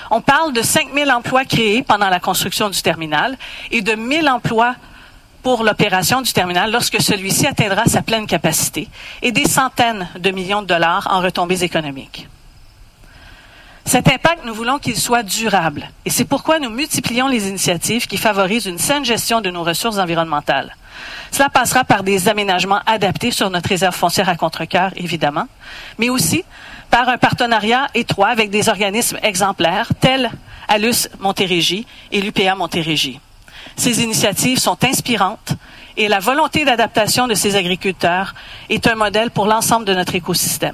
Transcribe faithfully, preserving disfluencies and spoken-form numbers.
On parle de cinq mille emplois créés pendant la construction du terminal et de mille emplois pour l'opération du terminal lorsque celui-ci atteindra sa pleine capacité et des centaines de millions de dollars en retombées économiques. Cet impact, nous voulons qu'il soit durable et c'est pourquoi nous multiplions les initiatives qui favorisent une saine gestion de nos ressources environnementales. Cela passera par des aménagements adaptés sur notre réserve foncière à Contrecœur, évidemment, mais aussi par un partenariat étroit avec des organismes exemplaires tels ALUS Montérégie et l'U P A Montérégie. Ces initiatives sont inspirantes et la volonté d'adaptation de ces agriculteurs est un modèle pour l'ensemble de notre écosystème.